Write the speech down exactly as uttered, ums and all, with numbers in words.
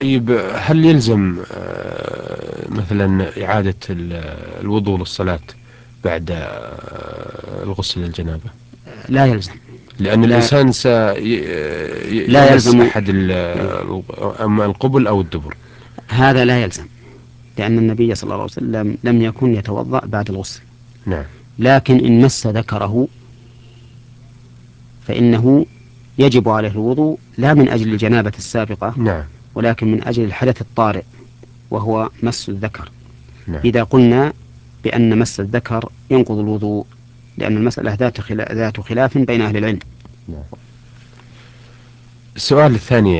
طيب، هل يلزم آه، مثلا إعادة ال- الوضوء للصلاة بعد آه، الغسل للجنابة؟ لا يلزم. لأن لا الإنسان لا سيمس يلزم. أحد ال- أما القبل أو الدبر. هذا لا يلزم، لأن النبي صلى الله عليه وسلم لم يكن يتوضأ بعد الغسل. نعم. لكن إن مس ذكره فإنه يجب عليه الوضوء، لا من أجل الجنابة السابقة، نعم. ولكن من أجل الحدث الطارئ وهو مس الذكر. نعم. إذا قلنا بأن مس الذكر ينقض الوضوء، لأن المسألة ذات خلا- ذات خلاف بين أهل العلم. نعم. السؤال الثاني